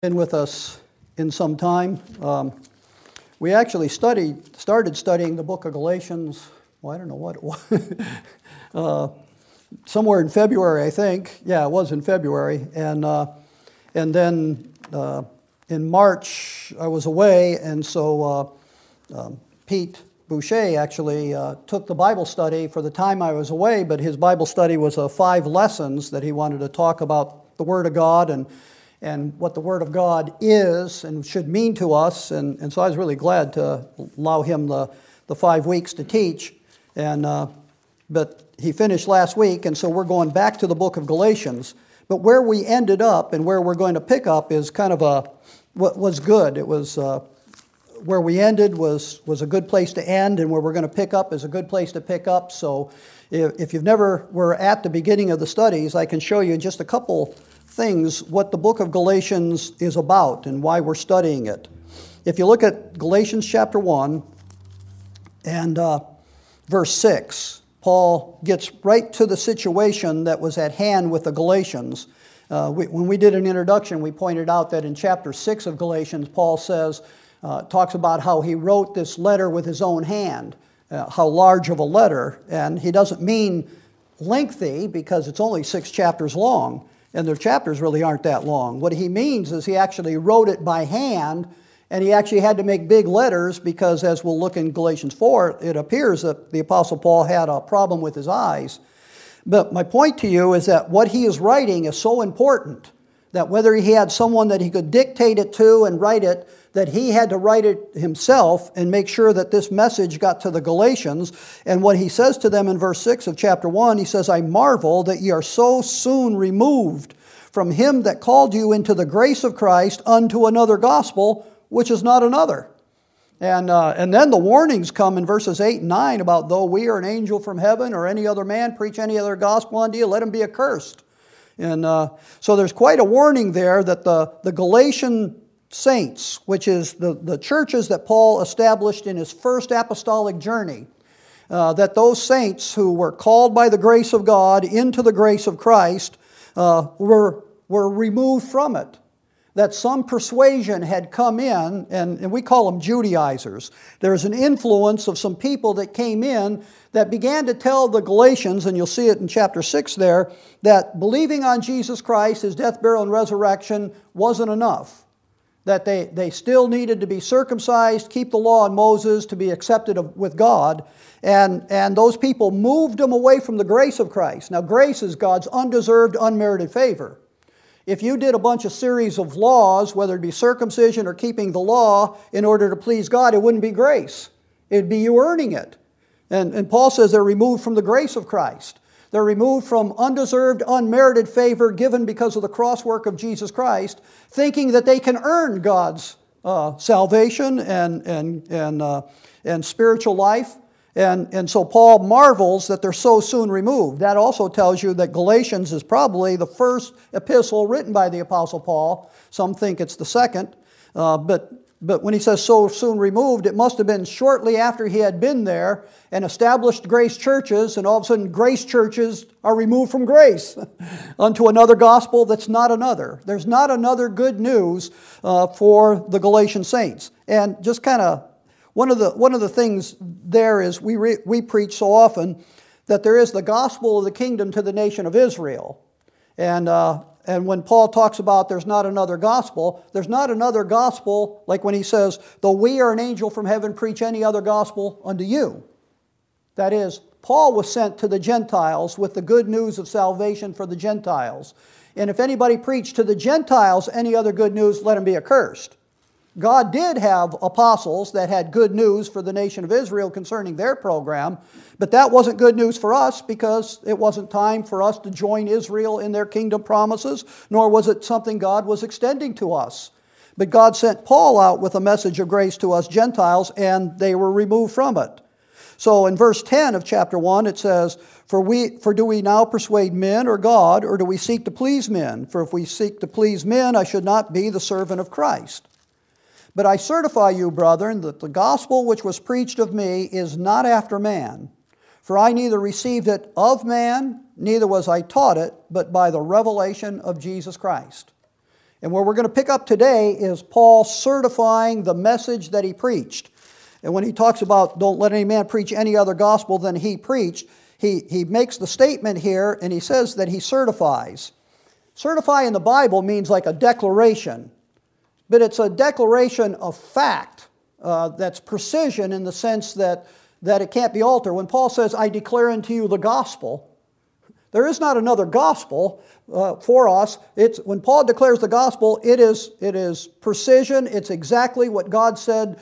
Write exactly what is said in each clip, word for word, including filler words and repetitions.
Been with us in some time. Um, we actually studied, started studying the book of Galatians, well, I don't know what it was, uh, somewhere in February, I think. Yeah, it was in February. And, uh, and then uh, in March, I was away, and so uh, um, Pete Boucher actually uh, took the Bible study for the time I was away, but his Bible study was uh, five lessons that he wanted to talk about the Word of God and and what the Word of God is and should mean to us. And, and so I was really glad to allow him the, the five weeks to teach. And uh, but he finished last week, and so we're going back to the book of Galatians. But where we ended up and where we're going to pick up is kind of a, what was good. It was, uh, where we ended was, was a good place to end, and where we're going to pick up is a good place to pick up. So if, if you've never were at the beginning of the studies, I can show you in just a couple things what the book of Galatians is about and why we're studying it. If you look at Galatians chapter one and uh, verse six, Paul gets right to the situation that was at hand with the Galatians. Uh, we, when we did an introduction, we pointed out that in chapter six of Galatians, Paul says, uh, talks about how he wrote this letter with his own hand, uh, how large of a letter, and he doesn't mean lengthy because it's only six chapters long. And their chapters really aren't that long. What he means is he actually wrote it by hand, and he actually had to make big letters because, as we'll look in Galatians four, it appears that the Apostle Paul had a problem with his eyes. But my point to you is that what he is writing is so important that whether he had someone that he could dictate it to and write it, that he had to write it himself and make sure that this message got to the Galatians. And what he says to them in verse six of chapter one, he says, I marvel that ye are so soon removed from him that called you into the grace of Christ unto another gospel, which is not another. And uh, and then the warnings come in verses eight and nine about though we are an angel from heaven or any other man preach any other gospel unto you, let him be accursed. And uh, so there's quite a warning there that the, the Galatian saints, which is the, the churches that Paul established in his first apostolic journey, uh, that those saints who were called by the grace of God into the grace of Christ uh, were, were removed from it. That some persuasion had come in, and, and we call them Judaizers. There's an influence of some people that came in that began to tell the Galatians, and you'll see it in chapter six there, that believing on Jesus Christ, His death, burial, and resurrection wasn't enough. That they, they still needed to be circumcised, keep the law of Moses to be accepted of, with God. And, and those people moved them away from the grace of Christ. Now, grace is God's undeserved, unmerited favor. If you did a bunch of series of laws, whether it be circumcision or keeping the law in order to please God, it wouldn't be grace. It'd be you earning it. And, and Paul says they're removed from the grace of Christ. They're removed from undeserved, unmerited favor given because of the cross work of Jesus Christ, thinking that they can earn God's uh, salvation and, and, and, uh, and spiritual life. And, and so Paul marvels that they're so soon removed. That also tells you that Galatians is probably the first epistle written by the Apostle Paul. Some think it's the second. Uh, but, but when he says so soon removed, it must have been shortly after he had been there and established grace churches, and all of a sudden grace churches are removed from grace unto another gospel that's not another. There's not another good news uh, for the Galatian saints. And just kind of One of the one of the things there is we re, we preach so often that there is the gospel of the kingdom to the nation of Israel, and uh, and when Paul talks about there's not another gospel, there's not another gospel like when he says, though we are an angel from heaven, preach any other gospel unto you. That is, Paul was sent to the Gentiles with the good news of salvation for the Gentiles, and if anybody preached to the Gentiles any other good news, let him be accursed. God did have apostles that had good news for the nation of Israel concerning their program, but that wasn't good news for us because it wasn't time for us to join Israel in their kingdom promises, nor was it something God was extending to us. But God sent Paul out with a message of grace to us Gentiles, and they were removed from it. So in verse ten of chapter one it says, For we, for do we now persuade men or God, or do we seek to please men? For if we seek to please men, I should not be the servant of Christ. But I certify you, brethren, that the gospel which was preached of me is not after man. For I neither received it of man, neither was I taught it, but by the revelation of Jesus Christ. And where we're going to pick up today is Paul certifying the message that he preached. And when he talks about don't let any man preach any other gospel than he preached, he, he makes the statement here and he says that he certifies. Certify in the Bible means like a declaration, but it's a declaration of fact uh, that's precision in the sense that, that it can't be altered. When Paul says, I declare unto you the gospel, there is not another gospel uh, for us. It's, when Paul declares the gospel, it is, it is precision. It's exactly what God said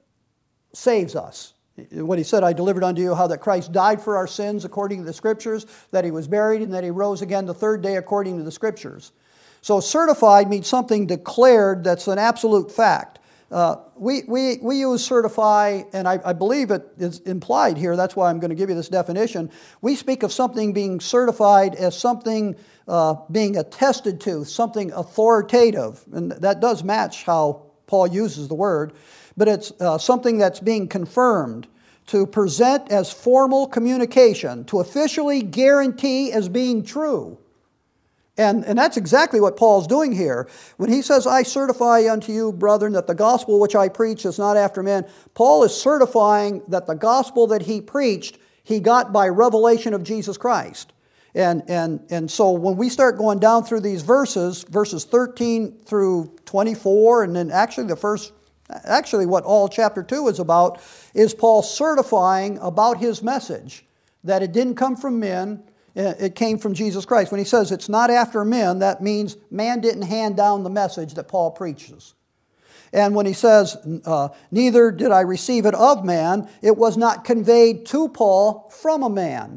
saves us. What he said, I delivered unto you how that Christ died for our sins according to the Scriptures, that he was buried, and that he rose again the third day according to the Scriptures. So certified means something declared that's an absolute fact. Uh, we, we, we use certify, and I, I believe it is implied here, that's why I'm going to give you this definition. We speak of something being certified as something uh, being attested to, something authoritative, and that does match how Paul uses the word, but it's uh, something that's being confirmed, to present as formal communication, to officially guarantee as being true. And, and that's exactly what Paul's doing here. When he says, I certify unto you, brethren, that the gospel which I preach is not after men, Paul is certifying that the gospel that he preached, he got by revelation of Jesus Christ. And, and, and so when we start going down through these verses, verses thirteen through twenty-four, and then actually the first, actually what all chapter two is about, is Paul certifying about his message, that it didn't come from men, it came from Jesus Christ. When he says it's not after men, that means man didn't hand down the message that Paul preaches. And when he says, uh, neither did I receive it of man, it was not conveyed to Paul from a man.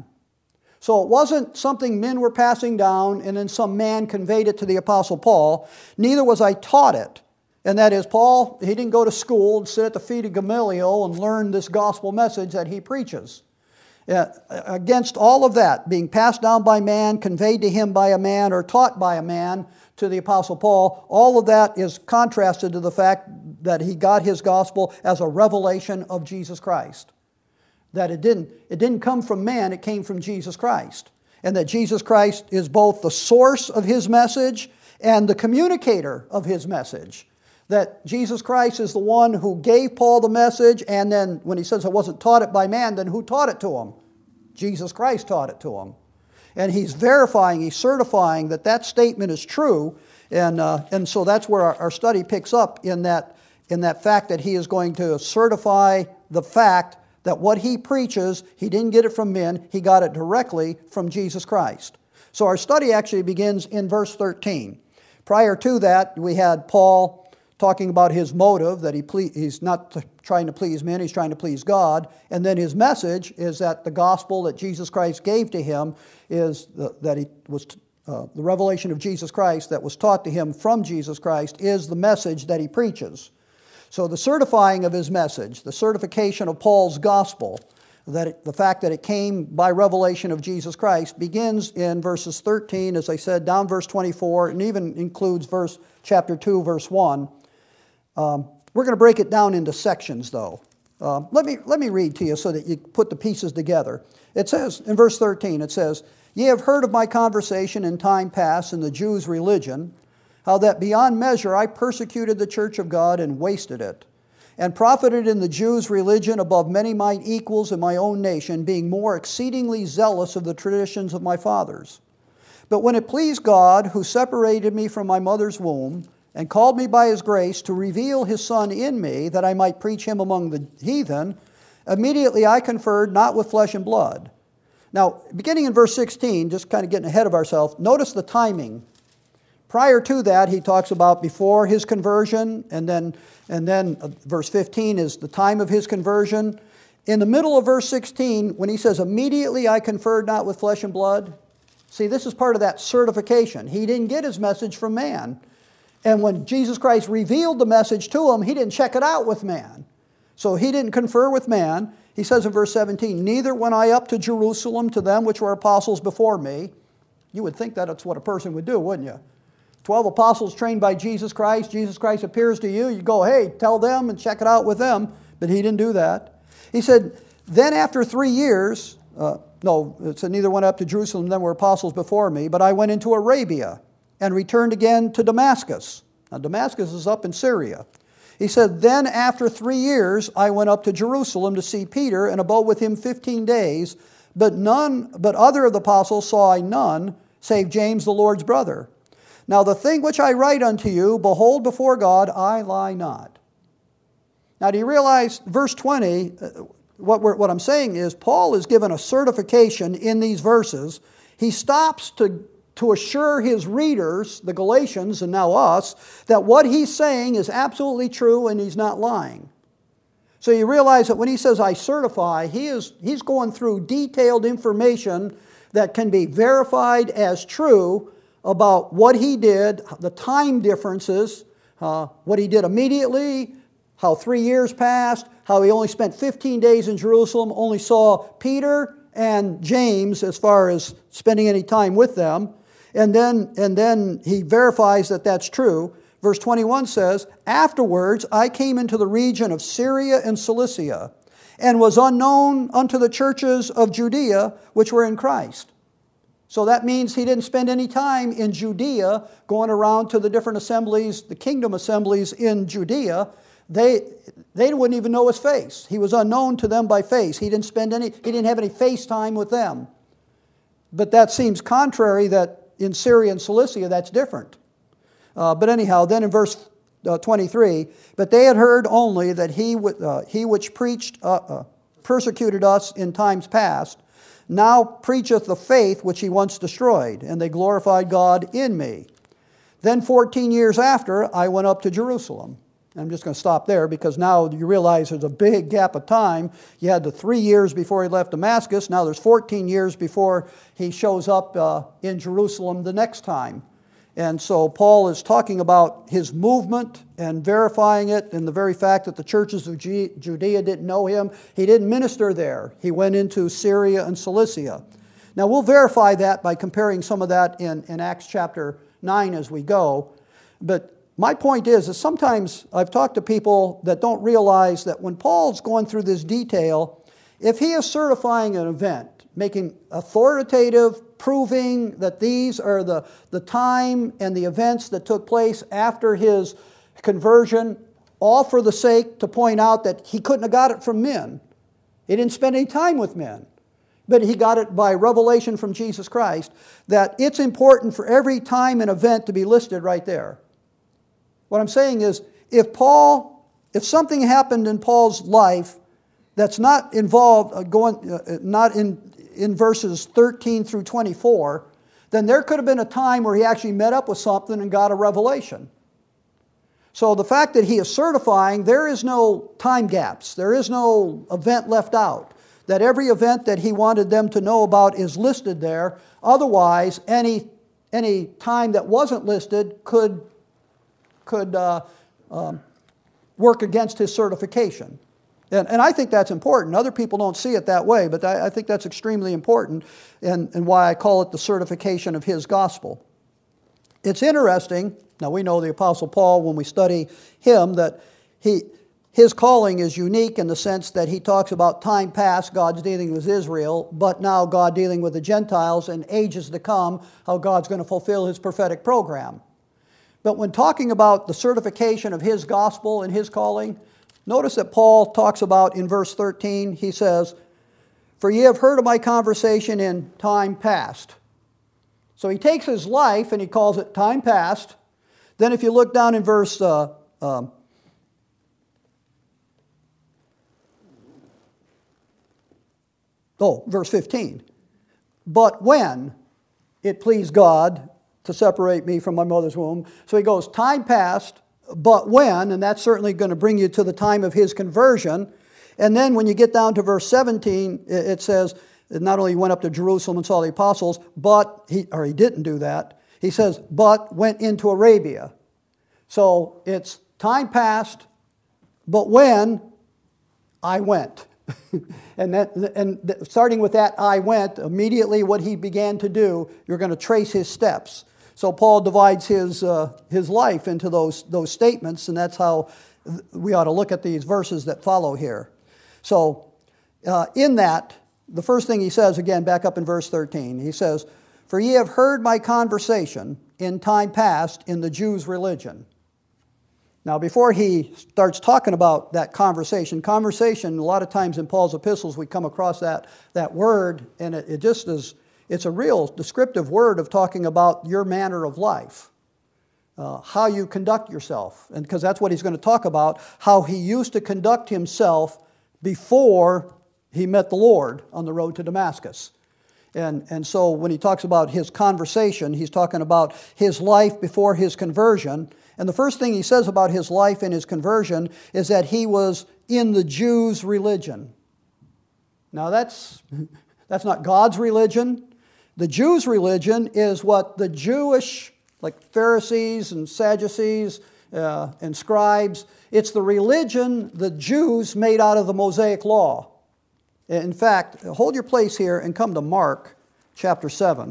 So it wasn't something men were passing down and then some man conveyed it to the Apostle Paul. Neither was I taught it. And that is, Paul, he didn't go to school and sit at the feet of Gamaliel and learn this gospel message that he preaches. Uh, against all of that, being passed down by man, conveyed to him by a man, or taught by a man to the Apostle Paul, all of that is contrasted to the fact that he got his gospel as a revelation of Jesus Christ. That it didn't, it didn't come from man, it came from Jesus Christ. And that Jesus Christ is both the source of his message and the communicator of his message. That Jesus Christ is the one who gave Paul the message, and then when he says I wasn't taught it by man, then who taught it to him? Jesus Christ taught it to him. And he's verifying, he's certifying that that statement is true, and, uh, and so that's where our, our study picks up in that, in that fact that he is going to certify the fact that what he preaches, he didn't get it from men, he got it directly from Jesus Christ. So our study actually begins in verse thirteen. Prior to that, we had Paul talking about his motive, that he ple- he's not trying to please men, he's trying to please God. And then his message is that the gospel that Jesus Christ gave to him is the, that he was uh, the revelation of Jesus Christ that was taught to him from Jesus Christ is the message that he preaches. So the certifying of his message, the certification of Paul's gospel, that it, the fact that it came by revelation of Jesus Christ begins in verses thirteen, as I said, down verse twenty-four, and even includes verse chapter two, verse one. Um, we're going to break it down into sections, though. Uh, let me, let me read to you so that you put the pieces together. It says, in verse thirteen, it says, Ye have heard of my conversation in time past in the Jews' religion, how that beyond measure I persecuted the church of God and wasted it, and profited in the Jews' religion above many mine equals in my own nation, being more exceedingly zealous of the traditions of my fathers. But when it pleased God, who separated me from my mother's womb, and called me by his grace to reveal his Son in me, that I might preach him among the heathen, immediately I conferred not with flesh and blood. Now, beginning in verse sixteen, just kind of getting ahead of ourselves, notice the timing. Prior to that, he talks about before his conversion, and then, and then uh, verse fifteen is the time of his conversion. In the middle of verse sixteen, when he says, immediately I conferred not with flesh and blood, see, this is part of that certification. He didn't get his message from man. And when Jesus Christ revealed the message to him, he didn't check it out with man. So he didn't confer with man. He says in verse seventeen, neither went I up to Jerusalem to them which were apostles before me. You would think that's what a person would do, wouldn't you? Twelve apostles trained by Jesus Christ. Jesus Christ appears to you. You go, hey, tell them and check it out with them. But he didn't do that. He said, then after three years, uh, no, it said neither went up to Jerusalem, them were apostles before me, but I went into Arabia and returned again to Damascus. Now, Damascus is up in Syria. He said, then after three years, I went up to Jerusalem to see Peter and abode with him fifteen days, but none, but other of the apostles saw I none, save James the Lord's brother. Now the thing which I write unto you, behold, before God, I lie not. Now do you realize, verse twenty, what, we're, what I'm saying is, Paul is given a certification in these verses. He stops to, to assure his readers, the Galatians and now us, that what he's saying is absolutely true and he's not lying. So you realize that when he says, I certify, he is, he's going through detailed information that can be verified as true about what he did, the time differences, uh, what he did immediately, how three years passed, how he only spent fifteen days in Jerusalem, only saw Peter and James as far as spending any time with them. And then, and then he verifies that that's true. Verse twenty-one says, afterwards I came into the region of Syria and Cilicia, and was unknown unto the churches of Judea which were in Christ. So that means he didn't spend any time in Judea going around to the different assemblies, the kingdom assemblies in Judea. They, they wouldn't even know his face. He was unknown to them by face. He didn't spend any, he didn't have any face time with them. But that seems contrary that in Syria and Cilicia that's different. Uh, but anyhow, then in verse uh, twenty-three, but they had heard only that he, uh, he which preached, uh, uh, persecuted us in times past, now preacheth the faith which he once destroyed, and they glorified God in me. Then fourteen years after, I went up to Jerusalem. I'm just going to stop there because now you realize there's a big gap of time. You had the three years before he left Damascus. Now there's fourteen years before he shows up uh, in Jerusalem the next time. And so Paul is talking about his movement and verifying it, and the very fact that the churches of Judea didn't know him. He didn't minister there. He went into Syria and Cilicia. Now we'll verify that by comparing some of that in, in Acts chapter nine as we go. But my point is, is sometimes I've talked to people that don't realize that when Paul's going through this detail, if he is certifying an event, making authoritative, proving that these are the, the time and the events that took place after his conversion, all for the sake to point out that he couldn't have got it from men. He didn't spend any time with men. But he got it by revelation from Jesus Christ, that it's important for every time and event to be listed right there. What I'm saying is, if Paul, if something happened in Paul's life that's not involved, uh, going, uh, not in, in verses thirteen through twenty-four, then there could have been a time where he actually met up with something and got a revelation. So the fact that he is certifying, there is no time gaps. There is no event left out. That every event that he wanted them to know about is listed there. Otherwise, any, any time that wasn't listed could could uh, um, work against his certification. And, and I think that's important. Other people don't see it that way, but I, I think that's extremely important, and, and why I call it the certification of his gospel. It's interesting, now we know the Apostle Paul, when we study him, that he, his calling is unique in the sense that he talks about time past, God's dealing with Israel, but now God dealing with the Gentiles, and ages to come, how God's going to fulfill his prophetic program. But when talking about the certification of his gospel and his calling, notice that Paul talks about in verse thirteen, he says, for ye have heard of my conversation in time past. So he takes his life and he calls it time past. Then if you look down in verse, uh, um, oh, verse fifteen. But when it pleased God to separate me from my mother's womb. So he goes, time past, but when, and that's certainly going to bring you to the time of his conversion. And then when you get down to verse seventeen, it says, not only went up to Jerusalem and saw the apostles, but, he, or he didn't do that, he says, but went into Arabia. So it's time past, but when I went. and that, and starting with that I went, immediately what he began to do, you're going to trace his steps. So Paul divides his, uh, his life into those, those statements, and that's how we ought to look at these verses that follow here. So uh, in that, the first thing he says, again, back up in verse thirteen, he says, for ye have heard my conversation in time past in the Jews' religion. Now, before he starts talking about that conversation, conversation, a lot of times in Paul's epistles we come across that, that word, and it, it just is, it's a real descriptive word of talking about your manner of life, uh, how you conduct yourself. And because that's what he's going to talk about, how he used to conduct himself before he met the Lord on the road to Damascus. And, and so when he talks about his conversation, he's talking about his life before his conversion. And the first thing he says about his life and his conversion is that he was in the Jews' religion. Now that's, that's not God's religion. The Jews' religion is what the Jewish, like Pharisees and Sadducees uh, and scribes, it's the religion the Jews made out of the Mosaic Law. In fact, hold your place here and come to Mark chapter seven.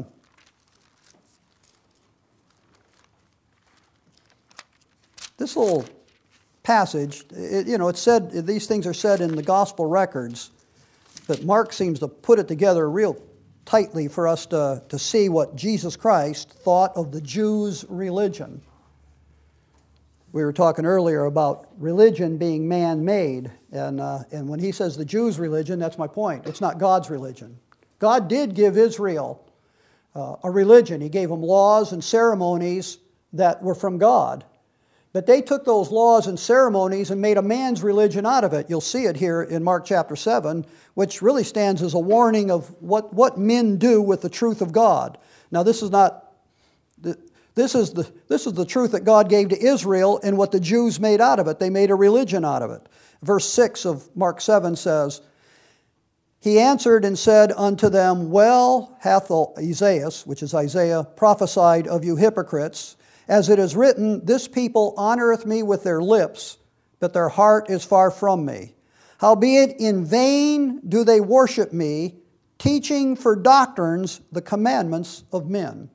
This little passage, it, you know, it's said, these things are said in the gospel records, but Mark seems to put it together real tightly for us to, to see what Jesus Christ thought of the Jews' religion. We were talking earlier about religion being man-made, and, uh, and when he says the Jews' religion, that's my point. It's not God's religion. God did give Israel uh, a religion. He gave them laws and ceremonies that were from God. But they took those laws and ceremonies and made a man's religion out of it. You'll see it here in Mark chapter seven, which really stands as a warning of what, what men do with the truth of God. Now, this is not... The, This is, the, this is the truth that God gave to Israel and what the Jews made out of it. They made a religion out of it. Verse six of Mark seven says, He answered and said unto them, Well hath Isaiah, which is Isaiah, prophesied of you hypocrites, as it is written, This people honoreth me with their lips, but their heart is far from me. Howbeit in vain do they worship me, teaching for doctrines the commandments of men.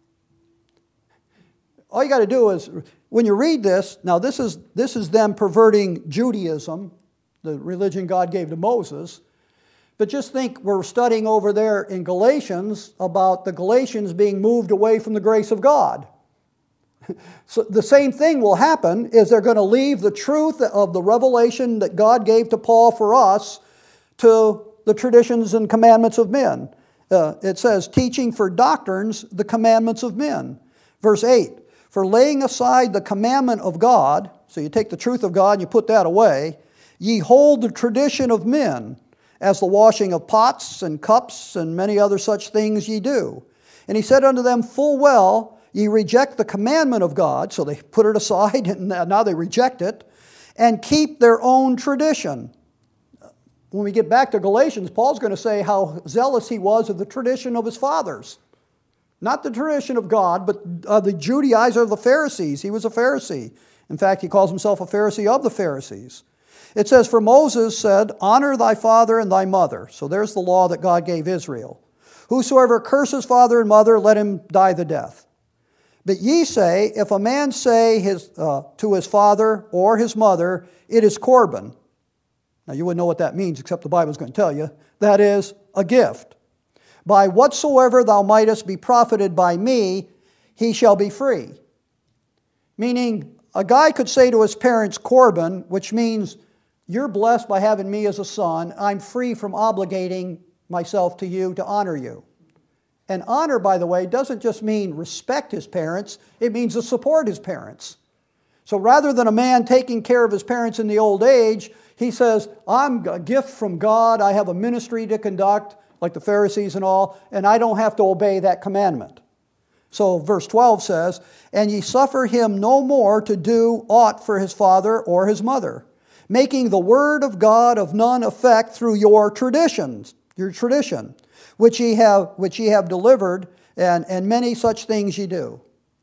All you got to do is, when you read this, now this is, this is them perverting Judaism, the religion God gave to Moses. But just think, we're studying over there in Galatians about the Galatians being moved away from the grace of God. So the same thing will happen, is they're going to leave the truth of the revelation that God gave to Paul for us to the traditions and commandments of men. Uh, it says, teaching for doctrines the commandments of men. Verse eight, for laying aside the commandment of God, so you take the truth of God and you put that away, ye hold the tradition of men, as the washing of pots and cups and many other such things ye do. And he said unto them, full well, ye reject the commandment of God, so they put it aside and now they reject it, and keep their own tradition. When we get back to Galatians, Paul's going to say how zealous he was of the tradition of his fathers. Not the tradition of God, but uh, the Judaizer of the Pharisees. He was a Pharisee. In fact, he calls himself a Pharisee of the Pharisees. It says, for Moses said, honor thy father and thy mother. So there's the law that God gave Israel. Whosoever curses father and mother, let him die the death. But ye say, if a man say his, uh, to his father or his mother, it is Corban. Now you wouldn't know what that means, except the Bible's going to tell you. That is a gift. By whatsoever thou mightest be profited by me, he shall be free. Meaning, a guy could say to his parents, Corban, which means, you're blessed by having me as a son. I'm free from obligating myself to you to honor you. And honor, by the way, doesn't just mean respect his parents. It means to support his parents. So rather than a man taking care of his parents in the old age, he says, I'm a gift from God. I have a ministry to conduct, like the Pharisees and all, and I don't have to obey that commandment. So verse twelve says, and ye suffer him no more to do aught for his father or his mother, making the word of God of none effect through your traditions, your tradition, which ye have, which ye have delivered, and, and many such things ye do.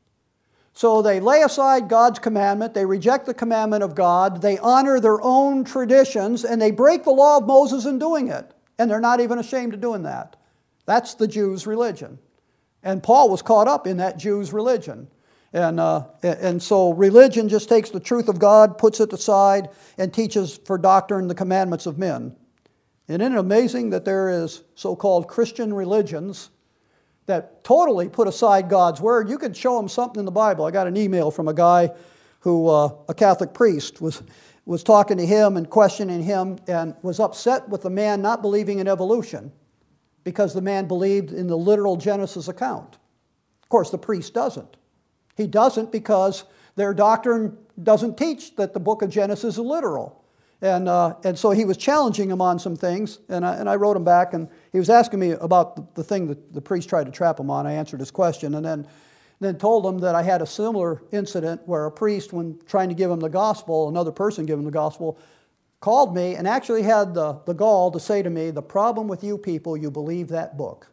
So they lay aside God's commandment, they reject the commandment of God, they honor their own traditions, and they break the law of Moses in doing it. And they're not even ashamed of doing that. That's the Jews' religion. And Paul was caught up in that Jews' religion. And, uh, and so religion just takes the truth of God, puts it aside, and teaches for doctrine the commandments of men. And isn't it amazing that there is so-called Christian religions that totally put aside God's word? You could show them something in the Bible. I got an email from a guy who, uh, a Catholic priest, was, was talking to him and questioning him and was upset with the man not believing in evolution because the man believed in the literal Genesis account. Of course, the priest doesn't. He doesn't because their doctrine doesn't teach that the book of Genesis is literal. And, uh, and so he was challenging him on some things, and I, and I wrote him back, and he was asking me about the, the thing that the priest tried to trap him on. I answered his question, and then, then told him that I had a similar incident where a priest, when trying to give him the gospel, another person gave him the gospel, called me and actually had the, the gall to say to me, "The problem with you people, you believe that book."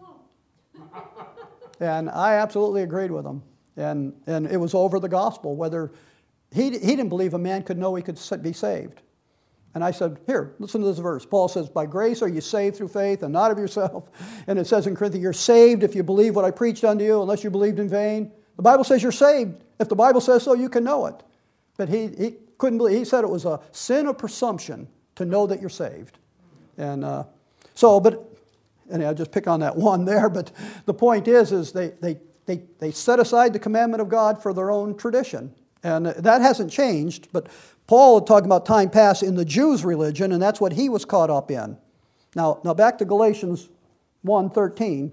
And I absolutely agreed with him. And, and it was over the gospel, whether he, he didn't believe a man could know he could be saved. And I said, here, listen to this verse. Paul says, "By grace are you saved through faith and not of yourself." And it says in Corinthians, "You're saved if you believe what I preached unto you, unless you believed in vain." The Bible says you're saved. If the Bible says so, you can know it. But he, he couldn't believe. He said it was a sin of presumption to know that you're saved. And uh, so, but, and I just pick on that one there, but the point is, is they, they, they, they set aside the commandment of God for their own tradition. And that hasn't changed, but Paul had talked about time past in the Jews' religion, and that's what he was caught up in. Now, now back to Galatians one thirteen.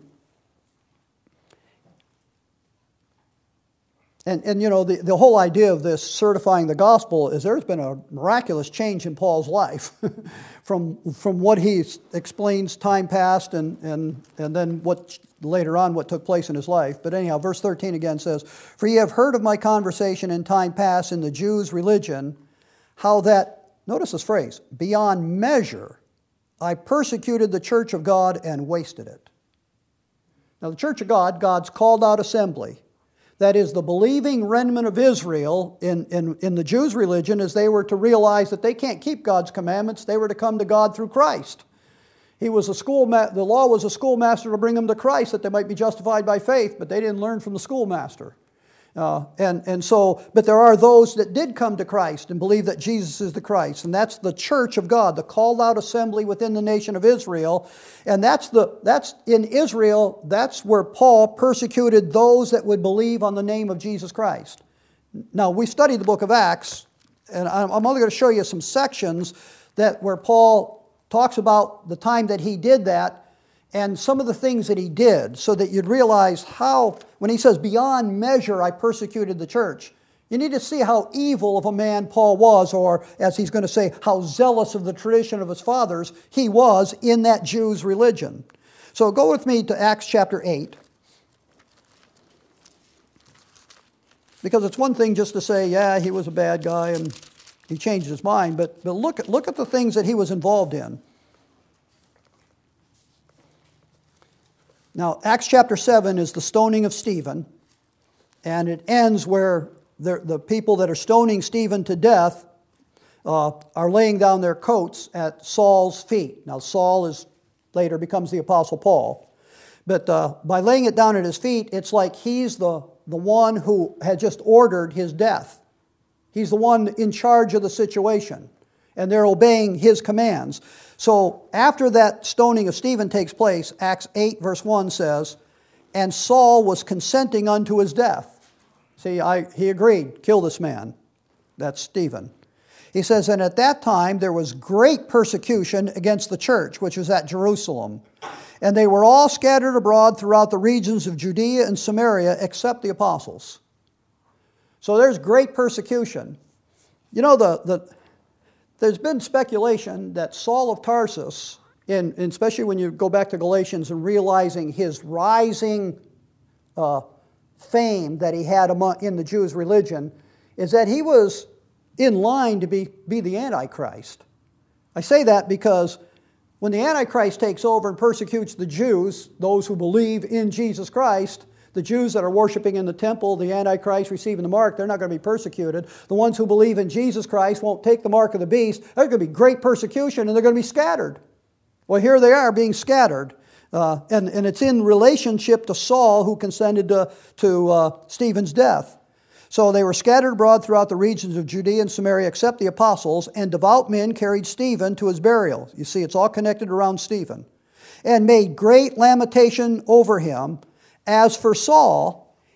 And, and you know, the, the whole idea of this certifying the gospel is there's been a miraculous change in Paul's life from, from what he explains time past and, and, and then what later on what took place in his life. But anyhow, verse thirteen again says, "For ye have heard of my conversation in time past in the Jews' religion, how that," notice this phrase, "beyond measure I persecuted the church of God and wasted it." Now the church of God, God's called out assembly, that is the believing remnant of Israel in, in, in the Jews' religion, as they were to realize that they can't keep God's commandments. They were to come to God through Christ. He was a school, the law was a schoolmaster to bring them to Christ that they might be justified by faith, but they didn't learn from the schoolmaster. Uh, and, and so, but there are those that did come to Christ and believe that Jesus is the Christ. And that's the church of God, the called out assembly within the nation of Israel. And that's the, that's in Israel, that's where Paul persecuted those that would believe on the name of Jesus Christ. Now, we studied the book of Acts, and I'm, I'm only going to show you some sections that where Paul talks about the time that he did that and some of the things that he did, so that you'd realize how, when he says, "Beyond measure I persecuted the church," you need to see how evil of a man Paul was, or as he's going to say, how zealous of the tradition of his fathers he was in that Jews' religion. So go with me to Acts chapter eight. Because it's one thing just to say, yeah, he was a bad guy and he changed his mind, but, but look, at, look at the things that he was involved in. Now, Acts chapter seven is the stoning of Stephen, and it ends where the, the people that are stoning Stephen to death uh, are laying down their coats at Saul's feet. Now, Saul is later becomes the Apostle Paul. But uh, by laying it down at his feet, it's like he's the, the one who had just ordered his death. He's the one in charge of the situation, and they're obeying his commands. So after that stoning of Stephen takes place, Acts eight verse one says, "And Saul was consenting unto his death." See, I, he agreed, kill this man. That's Stephen. He says, "And at that time there was great persecution against the church, which was at Jerusalem. And they were all scattered abroad throughout the regions of Judea and Samaria, except the apostles." So there's great persecution. You know, the, the there's been speculation that Saul of Tarsus, in, especially when you go back to Galatians and realizing his rising uh, fame that he had among, in the Jews' religion, is that he was in line to be, be the Antichrist. I say that because when the Antichrist takes over and persecutes the Jews, those who believe in Jesus Christ, the Jews that are worshiping in the temple, the Antichrist receiving the mark, they're not going to be persecuted. The ones who believe in Jesus Christ won't take the mark of the beast. There's going to be great persecution, and they're going to be scattered. Well, here they are being scattered. Uh, and, and it's in relationship to Saul, who consented to, to uh, Stephen's death. So they were scattered abroad throughout the regions of Judea and Samaria, except the apostles, and devout men carried Stephen to his burial. You see, it's all connected around Stephen. And made great lamentation over him. As for Saul,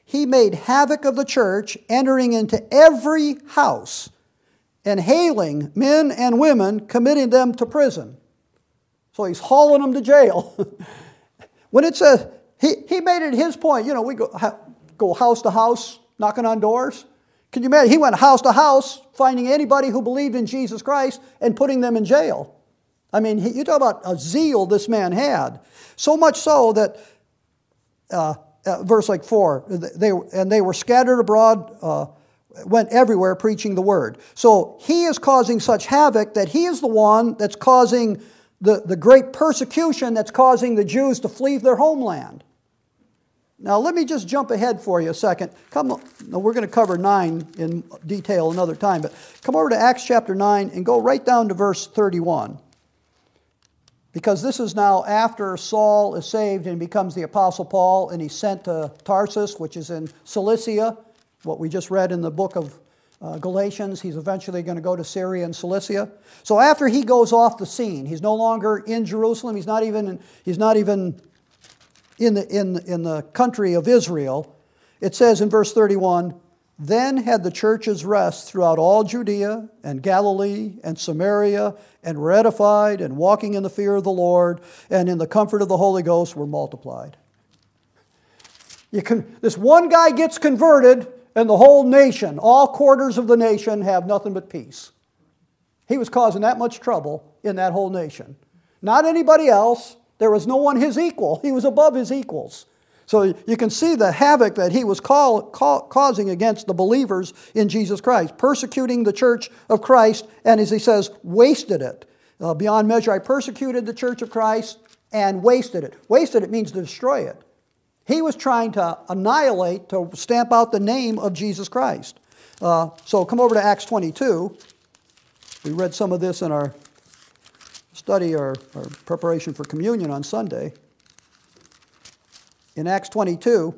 he made havoc of the church, entering into every house and hailing men and women, committing them to prison. So he's hauling them to jail. When it says, he, he made it his point, you know, we go, ha, go house to house, knocking on doors. Can you imagine? He went house to house, finding anybody who believed in Jesus Christ and putting them in jail. I mean, he, you talk about a zeal this man had. So much so that, uh, uh, verse like four, they, and they were scattered abroad, uh, went everywhere preaching the word. So he is causing such havoc that he is the one that's causing the, the great persecution that's causing the Jews to flee their homeland. Now let me just jump ahead for you a second. Come, no, we're going to cover nine in detail another time, but come over to Acts chapter nine and go right down to verse thirty-one. Because this is now after Saul is saved and becomes the Apostle Paul, and he's sent to Tarsus, which is in Cilicia, what we just read in the book of uh, Galatians. He's eventually going to go to Syria and Cilicia. So after he goes off the scene, he's no longer in Jerusalem. He's not even he's not even in the in in the country of Israel. It says in verse thirty-one, "Then had the churches rest throughout all Judea and Galilee and Samaria, and were edified, and walking in the fear of the Lord and in the comfort of the Holy Ghost were multiplied." You can, this one guy gets converted, and the whole nation, all quarters of the nation, have nothing but peace. He was causing that much trouble in that whole nation. Not anybody else. There was no one his equal. He was above his equals. So you can see the havoc that he was call, call, causing against the believers in Jesus Christ, persecuting the church of Christ, and as he says, wasted it. Uh, beyond measure, I persecuted the church of Christ and wasted it. Wasted it means to destroy it. He was trying to annihilate, to stamp out the name of Jesus Christ. Uh, so come over to Acts twenty-two. We read some of this in our study, our, our preparation for communion on Sunday. In Acts twenty-two,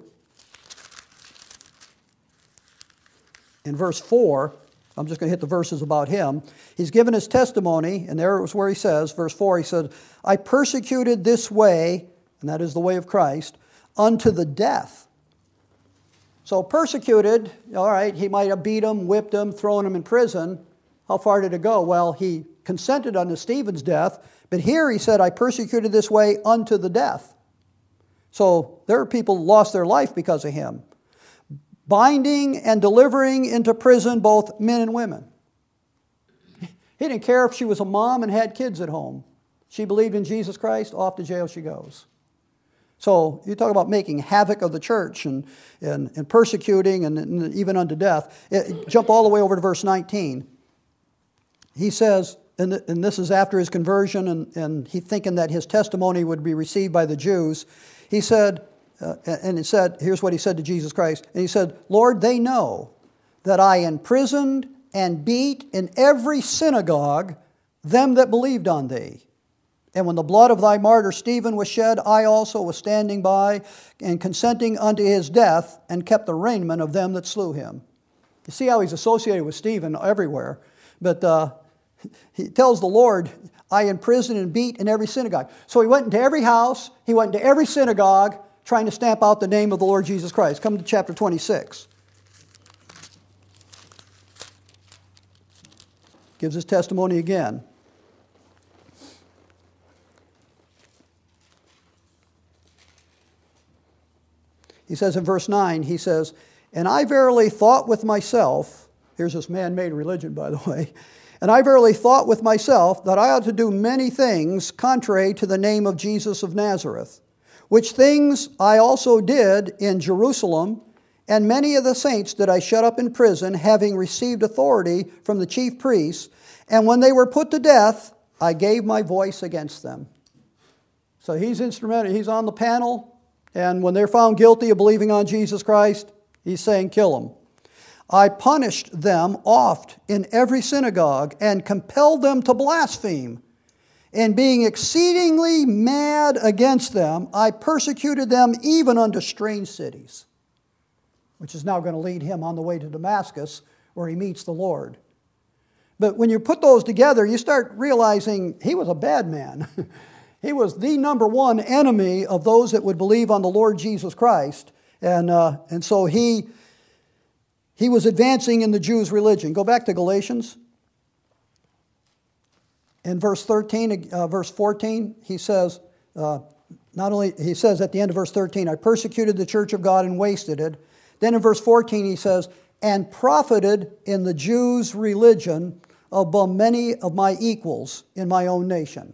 in verse four, I'm just going to hit the verses about him. He's given his testimony, and there was where he says, verse four, he said, "I persecuted this way," and that is the way of Christ, "unto the death." So persecuted, all right, he might have beat him, whipped him, thrown him in prison. How far did it go? Well, he consented unto Stephen's death, but here he said, "I persecuted this way unto the death." So there are people who lost their life because of him. Binding and delivering into prison both men and women. He didn't care if she was a mom and had kids at home. She believed in Jesus Christ, off to jail she goes. So you talk about making havoc of the church and, and, and persecuting and, and even unto death. It, jump all the way over to verse nineteen. He says, and, and this is after his conversion and, and he thinking that his testimony would be received by the Jews. He said, uh, and he said, here's what he said to Jesus Christ. And he said, "Lord, they know that I imprisoned and beat in every synagogue them that believed on thee. And when the blood of thy martyr Stephen was shed, I also was standing by and consenting unto his death, and kept the raiment of them that slew him." You see how he's associated with Stephen everywhere. But uh, he tells the Lord, "I imprisoned and beat in every synagogue." So he went into every house, he went into every synagogue, trying to stamp out the name of the Lord Jesus Christ. Come to chapter twenty-six. Gives his testimony again. He says in verse nine, he says, "And I verily thought with myself," here's this man-made religion, by the way, "and I verily thought with myself that I ought to do many things contrary to the name of Jesus of Nazareth, which things I also did in Jerusalem, and many of the saints did I shut up in prison, having received authority from the chief priests, and when they were put to death, I gave my voice against them." So he's instrumental, he's on the panel, and when they're found guilty of believing on Jesus Christ, he's saying, kill them. "I punished them oft in every synagogue, and compelled them to blaspheme. And being exceedingly mad against them, I persecuted them even unto strange cities." Which is now going to lead him on the way to Damascus, where he meets the Lord. But when you put those together, you start realizing he was a bad man. He was the number one enemy of those that would believe on the Lord Jesus Christ. And, uh, and so he, he was advancing in the Jews' religion. Go back to Galatians. In verse thirteen, uh, verse fourteen, he says, uh, not only, he says at the end of verse thirteen, I persecuted the church of God and wasted it. Then in verse fourteen he says, and profited in the Jews' religion above many of my equals in my own nation.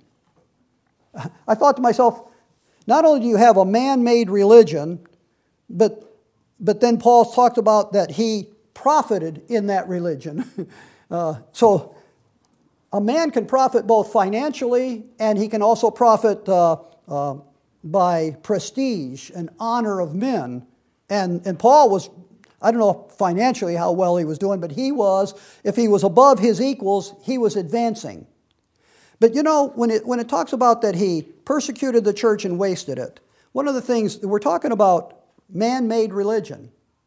I thought to myself, not only do you have a man-made religion, but, but then Paul talked about that he profited in that religion. uh, so a man can profit both financially and he can also profit uh, uh, by prestige and honor of men. And, and Paul was, I don't know financially how well he was doing, but he was, if he was above his equals, he was advancing. But you know, when it, when it talks about that he persecuted the church and wasted it, one of the things, we're talking about man-made religion.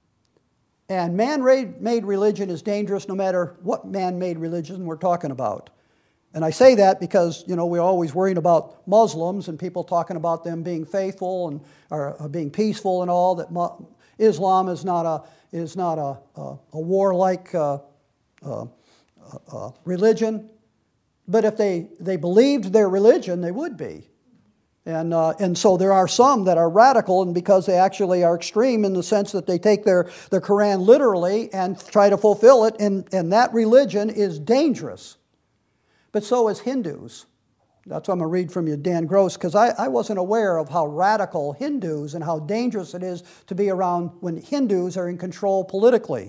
And man-made religion is dangerous no matter what man-made religion we're talking about. And I say that because, you know, we're always worrying about Muslims and people talking about them being faithful and or, or being peaceful and all, that Mu- Islam is not a, is not a, a, a warlike uh, uh, uh, religion. But if they, they believed their religion, they would be. And, uh, and so there are some that are radical, and because they actually are extreme in the sense that they take their, their Quran literally and try to fulfill it, and, and that religion is dangerous. But so is Hindus. That's what I'm going to read from you, Dan Gross, because I, I wasn't aware of how radical Hindus and how dangerous it is to be around when Hindus are in control politically.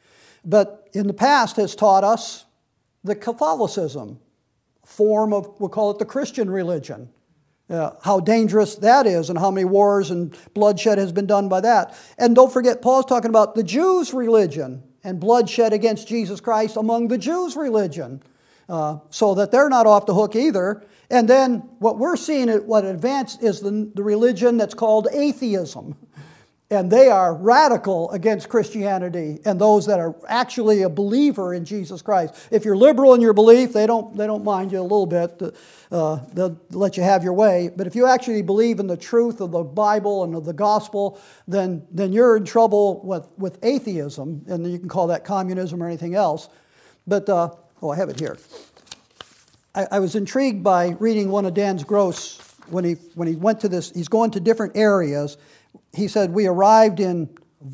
But in the past has taught us the Catholicism, form of, we'll call it the Christian religion. Uh, how dangerous that is and how many wars and bloodshed has been done by that. And don't forget, Paul's talking about the Jews' religion and bloodshed against Jesus Christ among the Jews' religion. Uh, so that they're not off the hook either. And then what we're seeing, what advanced is the, the religion that's called atheism. And they are radical against Christianity and those that are actually a believer in Jesus Christ. If you're liberal in your belief, they don't, they don't mind you a little bit. Uh, they'll let you have your way. But if you actually believe in the truth of the Bible and of the gospel, then, then you're in trouble with, with atheism. And you can call that communism or anything else. But, uh, oh, I have it here. I, I was intrigued by reading one of Dan's Gross when he, when he went to this. He's going to different areas. He said, we arrived in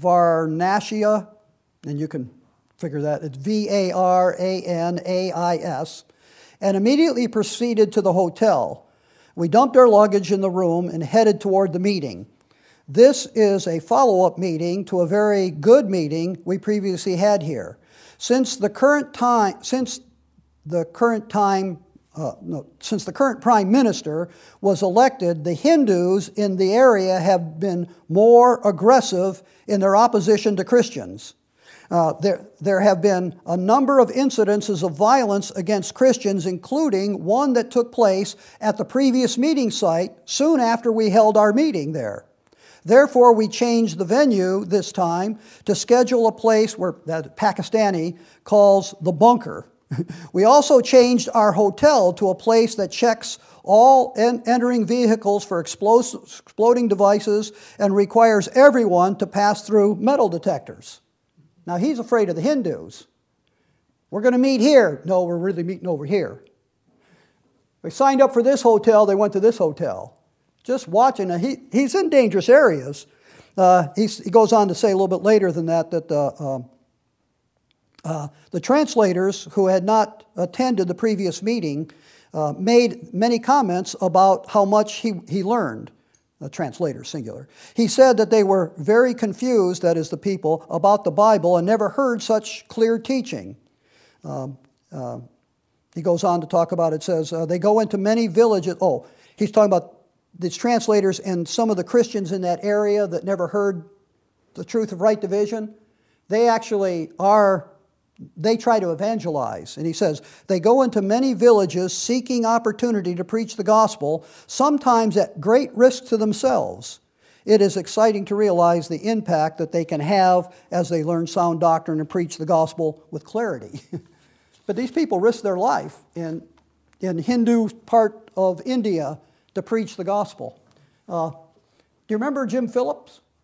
Varnashia, and you can figure that. It's V A R A N A I S, and immediately proceeded to the hotel. We dumped our luggage in the room and headed toward the meeting. This is a follow-up meeting to a very good meeting we previously had here. Since the current time, since the current time Uh, no, since the current prime minister was elected, the Hindus in the area have been more aggressive in their opposition to Christians. Uh, there, there have been a number of incidences of violence against Christians, including one that took place at the previous meeting site soon after we held our meeting there. Therefore, we changed the venue this time to schedule a place where that Pakistani calls the bunker. We also changed our hotel to a place that checks all en- entering vehicles for explosive, exploding devices and requires everyone to pass through metal detectors. Now, he's afraid of the Hindus. We're going to meet here. No, we're really meeting over here. They signed up for this hotel. They went to this hotel. Just watching. He, he's in dangerous areas. Uh, he's, he goes on to say a little bit later than that that uh, uh, Uh, the translators who had not attended the previous meeting uh, made many comments about how much he, he learned, the translator singular. He said that they were very confused, that is the people, about the Bible and never heard such clear teaching. Um, uh, he goes on to talk about, it says, uh, they go into many villages. Oh, he's talking about these translators and some of the Christians in that area that never heard the truth of right division. They actually are... They try to evangelize. And he says, they go into many villages seeking opportunity to preach the gospel, sometimes at great risk to themselves. It is exciting to realize the impact that they can have as they learn sound doctrine and preach the gospel with clarity. But these people risk their life in, in Hindu part of India to preach the gospel. Uh, do you remember Jim Phillips?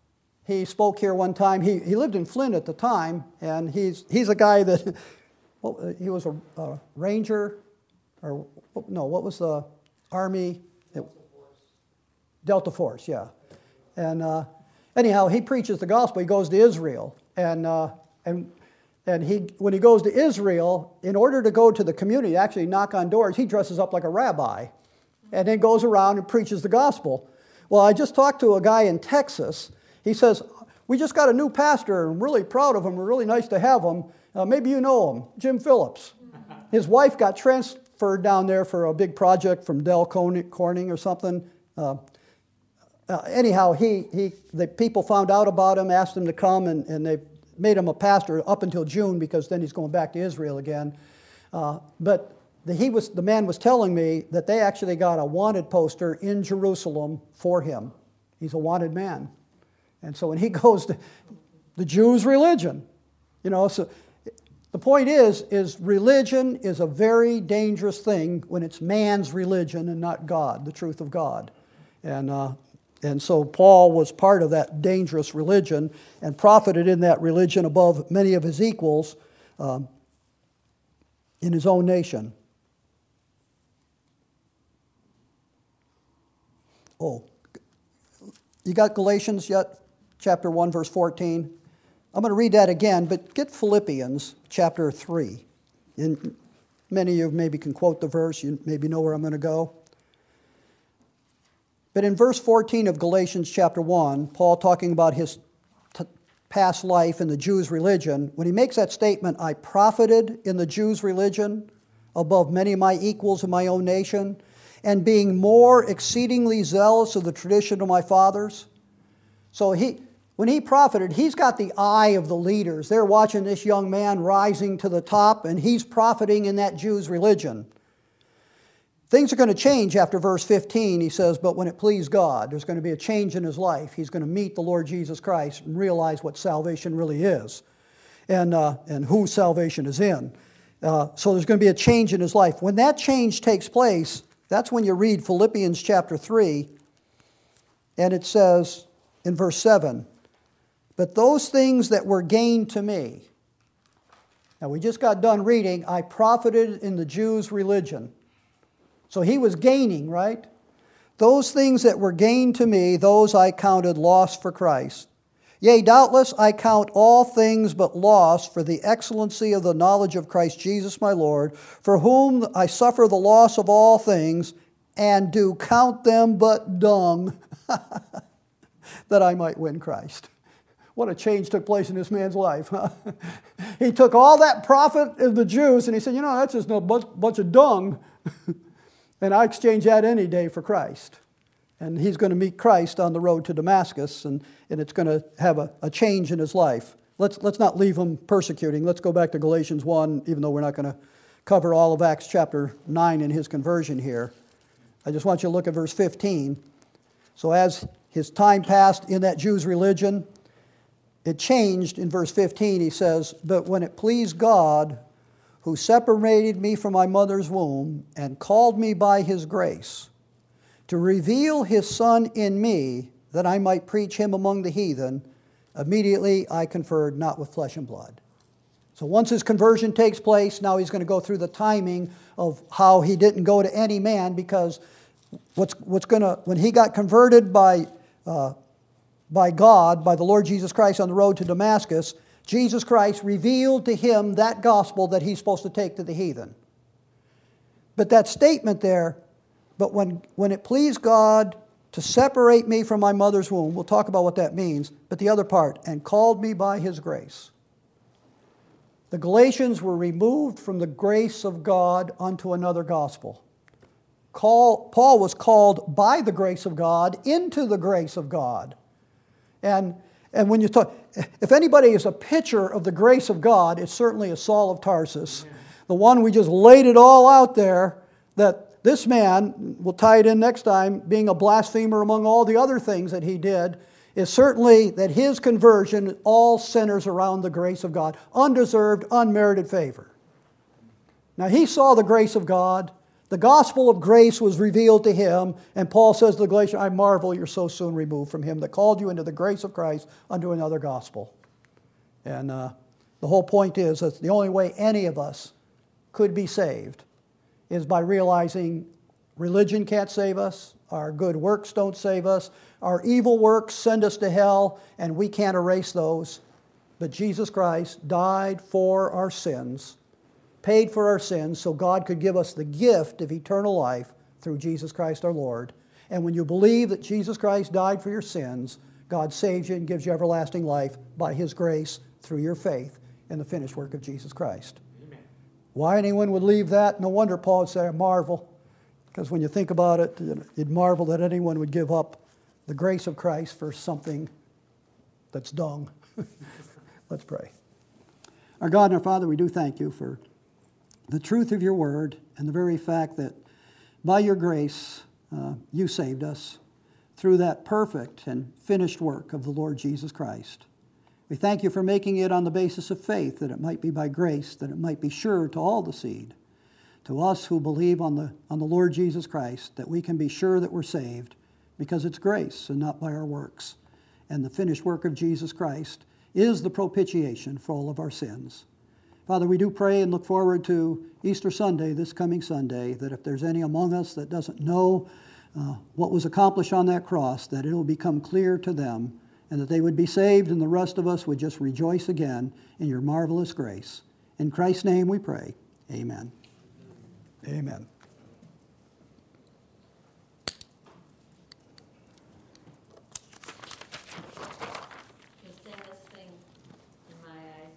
he spoke here one time. He, he lived in Flint at the time, and he's, he's a guy that, well, he was a, a ranger, or no, what was the Army? Delta Force. Delta Force, yeah. And uh, anyhow, he preaches the gospel. He goes to Israel, and uh, and and he when he goes to Israel, in order to go to the community, actually knock on doors, he dresses up like a rabbi, and then goes around and preaches the gospel. Well, I just talked to a guy in Texas. He says, we just got a new pastor, and I'm really proud of him. We're really nice to have him. Uh, maybe you know him, Jim Phillips. His wife got transferred down there for a big project from Del Corning or something. Uh, uh, anyhow, he, he, the people found out about him, asked him to come, and, and they made him a pastor up until June, because then he's going back to Israel again. Uh, but the, he was, the man was telling me that they actually got a wanted poster in Jerusalem for him. He's a wanted man. And so when he goes to the Jews' religion, you know, so the point is, is religion is a very dangerous thing when it's man's religion and not God, the truth of God. And, uh, and so Paul was part of that dangerous religion and profited in that religion above many of his equals um, in his own nation. Oh, you got Galatians yet? Chapter one, verse fourteen. I'm going to read that again, but get Philippians chapter three. And many of you maybe can quote the verse. You maybe know where I'm going to go. But in verse fourteen of Galatians chapter one, Paul talking about his t- past life in the Jews' religion, when he makes that statement, I profited in the Jews' religion above many of my equals in my own nation, and being more exceedingly zealous of the tradition of my fathers. So he, when he profited, he's got the eye of the leaders. They're watching this young man rising to the top, and he's profiting in that Jews' religion. Things are going to change after verse fifteen. He says, but when it pleased God, there's going to be a change in his life. He's going to meet the Lord Jesus Christ and realize what salvation really is, and, uh, and who salvation is in. Uh, so there's going to be a change in his life. When that change takes place, that's when you read Philippians chapter three, and it says in verse seven, but those things that were gained to me. Now we just got done reading, I profited in the Jews' religion. So he was gaining, right? Those things that were gained to me, those I counted loss for Christ. Yea, doubtless I count all things but loss for the excellency of the knowledge of Christ Jesus my Lord, for whom I suffer the loss of all things, and do count them but dung, that I might win Christ. What a change took place in this man's life. Huh? He took all that profit of the Jews, and he said, you know, that's just a bunch of dung, and I exchange that any day for Christ. And he's going to meet Christ on the road to Damascus, and, and it's going to have a, a change in his life. Let's, let's not leave him persecuting. Let's go back to Galatians one, even though we're not going to cover all of Acts chapter nine in his conversion here. I just want you to look at verse fifteen. So as his time passed in that Jews' religion, it changed in verse fifteen. He says, but when it pleased God, who separated me from my mother's womb and called me by his grace, to reveal his Son in me, that I might preach him among the heathen, immediately I conferred not with flesh and blood. So once his conversion takes place, now he's going to go through the timing of how he didn't go to any man, because what's, what's going to, when he got converted by, uh, by God, by the Lord Jesus Christ on the road to Damascus, Jesus Christ revealed to him that gospel that he's supposed to take to the heathen. But that statement there, but when, when it pleased God to separate me from my mother's womb, we'll talk about what that means, but the other part, and called me by his grace. The Galatians were removed from the grace of God unto another gospel. Call, Paul was called by the grace of God into the grace of God. And, and when you talk, if anybody is a picture of the grace of God, it's certainly a Saul of Tarsus. Amen. The one we just laid it all out there, that this man, we'll tie it in next time, being a blasphemer among all the other things that he did, is certainly that his conversion all centers around the grace of God. Undeserved, unmerited favor. Now he saw the grace of God. The gospel of grace was revealed to him, and Paul says to the Galatians, I marvel you're so soon removed from him that called you into the grace of Christ unto another gospel. And uh, the whole point is that the only way any of us could be saved is by realizing religion can't save us, our good works don't save us, our evil works send us to hell, and we can't erase those. But Jesus Christ died for our sins, paid for our sins, so God could give us the gift of eternal life through Jesus Christ our Lord. And when you believe that Jesus Christ died for your sins, God saves you and gives you everlasting life by His grace through your faith in the finished work of Jesus Christ. Amen. Why anyone would leave that? No wonder Paul would say, I marvel. Because when you think about it, you'd marvel that anyone would give up the grace of Christ for something that's dung. Let's pray. Our God and our Father, we do thank you for the truth of your word and the very fact that by your grace uh, you saved us through that perfect and finished work of the Lord Jesus Christ. We thank you for making it on the basis of faith, that it might be by grace, that it might be sure to all the seed, to us who believe on the, on the Lord Jesus Christ, that we can be sure that we're saved because it's grace and not by our works. And the finished work of Jesus Christ is the propitiation for all of our sins. Father, we do pray and look forward to Easter Sunday, this coming Sunday, that if there's any among us that doesn't know uh, what was accomplished on that cross, that it will become clear to them, and that they would be saved, and the rest of us would just rejoice again in your marvelous grace. In Christ's name we pray. Amen. Amen.